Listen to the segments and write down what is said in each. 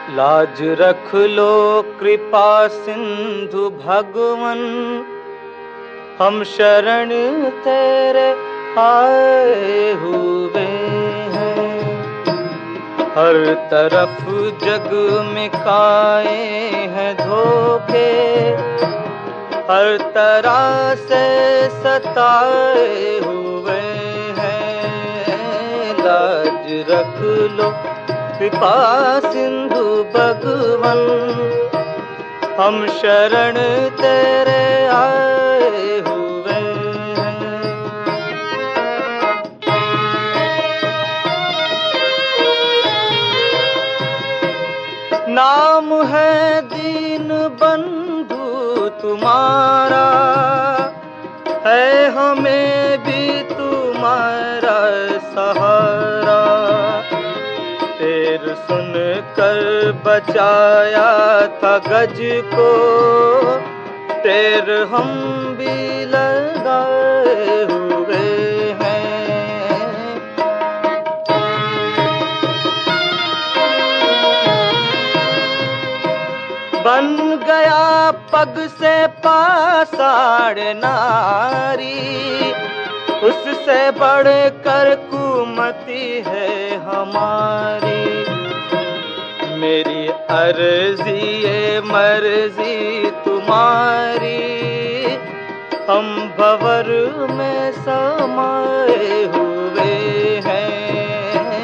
लाज रख लो कृपा सिंधु भगवन, हम शरण तेरे आए हुए हैं। हर तरफ जग में काए हैं धोखे, हर तरह से सताए हुए हैं। लाज रख लो कृपा सिंधु भगवन, हम शरण तेरे आए हुए हैं। नाम है दीन बंधु तुम्हारा, है हमें भी तुम्हारा सहारा। तेर सुन कर बचाया था गज को, तेर हम भी लगाए हुए हैं। बन गया पग से पासाड़ नारी, उससे बढ़कर कुमति है हमारी। मेरी अर्जी ये मर्जी तुम्हारी, हम भंवर में समाए हुए हैं।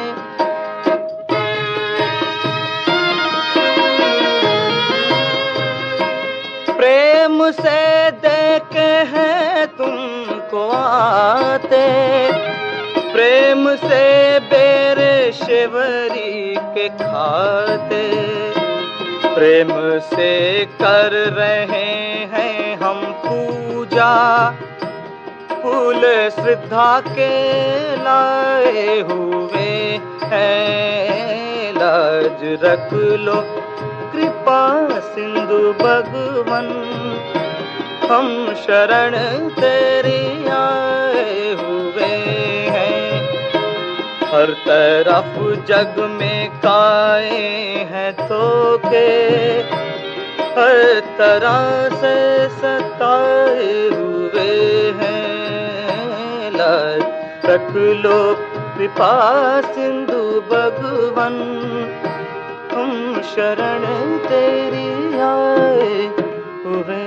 प्रेम से देखे हैं तुमको आते, प्रेम से बेर शेवरी के खाते। प्रेम से कर रहे हैं हम पूजा, फूल श्रद्धा के लाए हुए हैं। लाज रख लो कृपा सिंधु भगवन, हम शरण तेरी आए हुए हैं। हर तरफ जग में काए हैं धोखे, हर तरह से सताए हुए हैं। लाज रख लो कृपा सिंधु भगवन, हम शरण तेरी आए हुए